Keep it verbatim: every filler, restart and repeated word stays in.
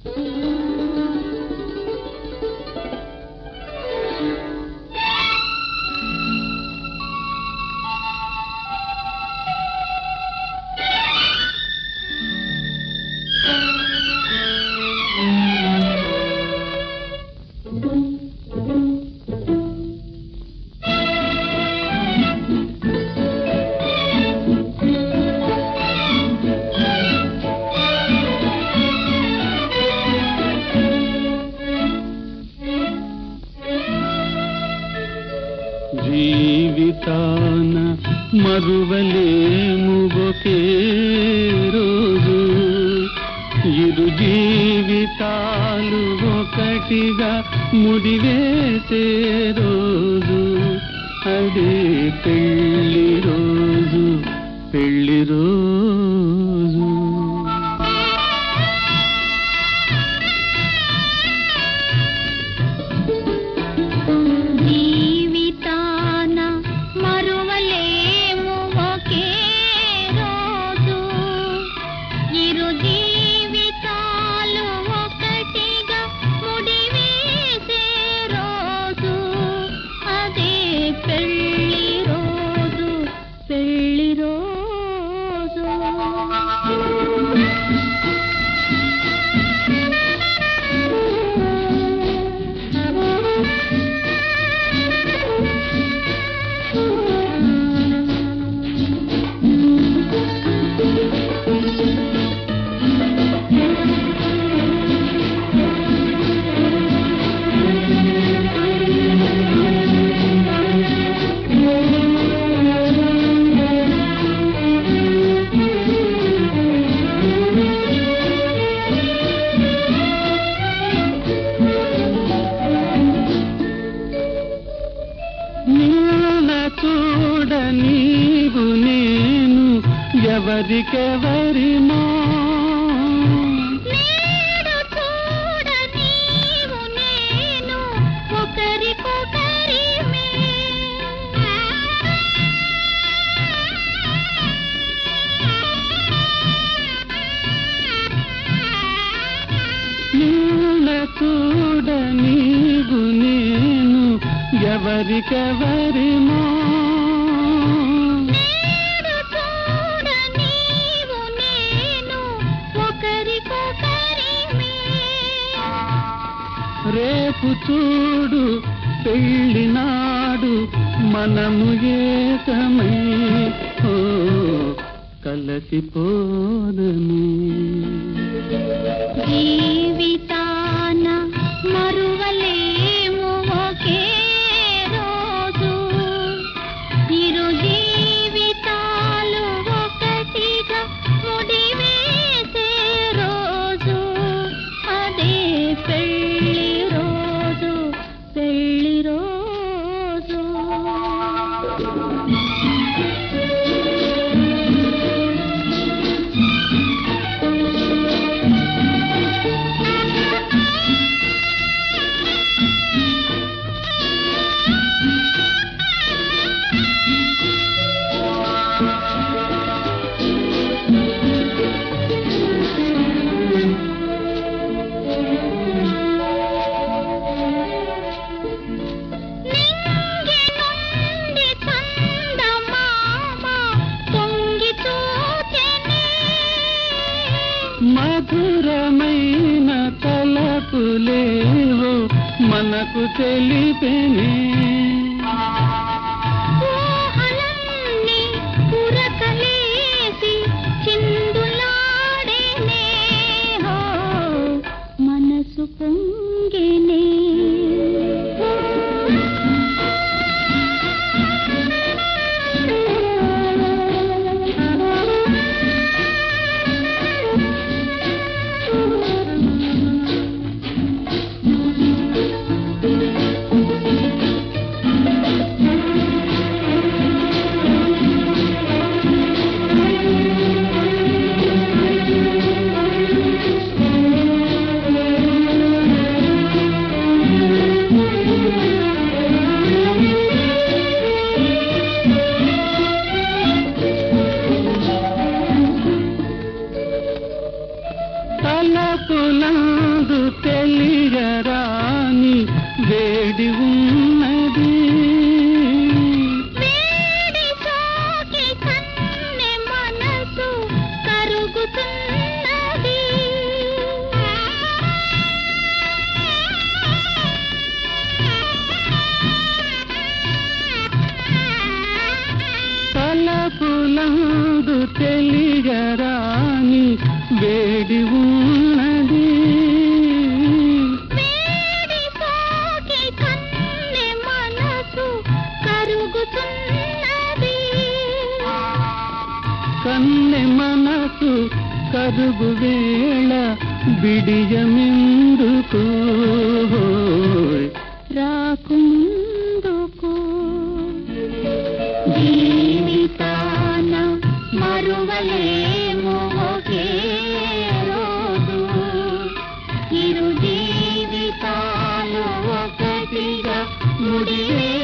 జీవితాన మరువలేము ఒకే రోజు, ఇరు జీవితాలు ఒకటిగా ముడివేసే రోజు, అదే పెళ్లి రోజు, పెళ్లి రోజు. చూడ నీవు నేను ఎవరికెవరిమో, నేడు చూడ నీవు నేను ఒకరికొకరిమే, నీల చూడ నీవు నేను ఎవరికెవరిమో, నేడు చూడ నీవు నేను ఒకరికొకరిమే, రేపు చూడు పెళ్ళినాడు మనము ఏకమై ఓ కలసిపోదము. జీవితాన మరువలేము ఒకే రోజు, ఇరు జీవితాలు ఒకటిగా ముడివేసే రోజు, అదే పెళ్లి రోజు, పెళ్లి రోజు. మధురమైన తలపులేవో మనకు తెలిపెనే, ఊహలన్నీ పురకలేసి చిందులాడేనే, హో మనసు పొంగెనే. కలపులందు తెలియరాని వేడి ఉన్నది. వేడి సోకి కన్నె మనసు కరుగుతున్నది. కలపులందు తెలియరాని వేడి ఉన్నది. వేడి సోకి కన్నె మనసు కరుగుతున్నది. కన్నె మనసు కరుగు వేళ బిడియమెందుకు రాకుందుకు జీవితాన మరువలేము ఒకే రోజు. ఇరు జీవితాలు ఒకటిగా ముడివే